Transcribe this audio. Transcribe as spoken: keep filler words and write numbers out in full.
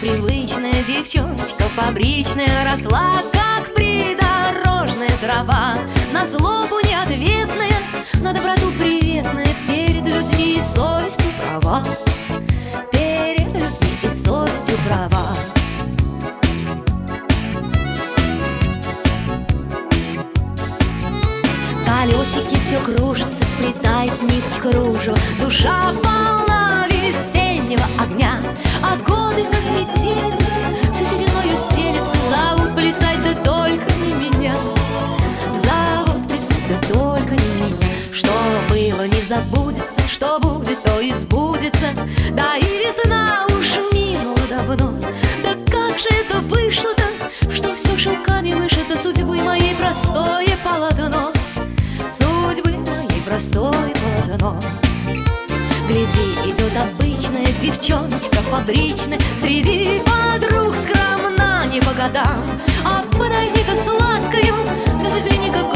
привычная девчоночка фабричная росла, как придорожная трава, на злобу неответная, на доброту приветная, перед людьми и совестью права, перед людьми и совестью права. Колесики все кружится, сплетает нитки кружева, душа полна весеннего огня, а годы, как метелица, все сединою стелется, зовут плясать, да только не меня, зовут плясать, да только не меня. Что было, не забудется, что будет, то и сбудется, да и весна уж минула давно. Да как же это вышло-то, что все шелками вышито, судьбы моей простое полотно, судьбы моей простое полотно. Гляди, идет обычная девчоночка фабричная, среди подруг скромна не по годам, а подойди-ка с ласкою, да загляни-ка в